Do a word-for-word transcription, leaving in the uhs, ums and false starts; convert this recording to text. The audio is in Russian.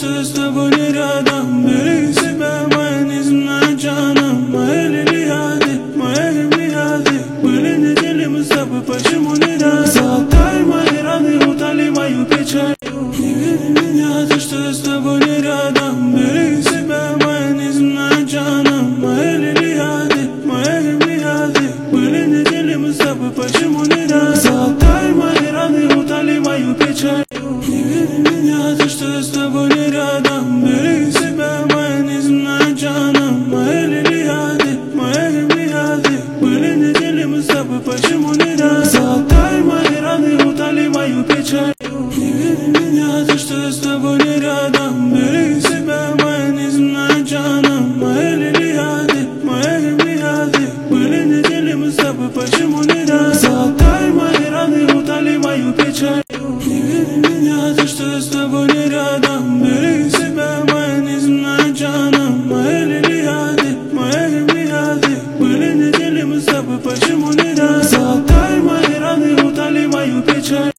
что с тобой не рядом. Бери себя, моя неземная джана. Мои лилиады, мои миады. Были недели мы с тобой, почему не рядом? Золотай мои раны, утоли мою печаль. Не види меня, то что с тобой не рядом. Бери себя, моя неземная джана. Мои лилиады, мои миады. Были недели мы с тобой, почему не рядом? Золотай мои раны, утоли мою печаль. Не види меня, то что с тобой не рядом. Бери себя, моя неземная джана. Мои лилиады, мои миады. Были недели мы с тобой, почему не рядом? Золотай мои раны, утоли мою печаль. Не види меня, то что с тобой не рядом. Бери себя, моя неземная джана. Мои лилиады, мои миады. Были недели мы с тобой, почему не рядом? Золотай мои раны, утоли мою печаль. Не види меня, то что с тобой не рядом. Бери себя, моя неземная джана. Мои лилиады, мои миады. Были недели мы с тобой, почему не рядом? Золотай мои раны, утоли мою печаль. Не види меня, то что с тобой не рядом. Бери себя, моя неземная джана. Мои лилиады, мои миады. Были недели мы с тобой, почему не рядом? Золотай мои раны, утоли мою печаль. Не види меня, то что с тобой не рядом. Бери себя, моя неземная джана. Мои лилиады, мои миады. Были недели мы с тобой, почему не рядом?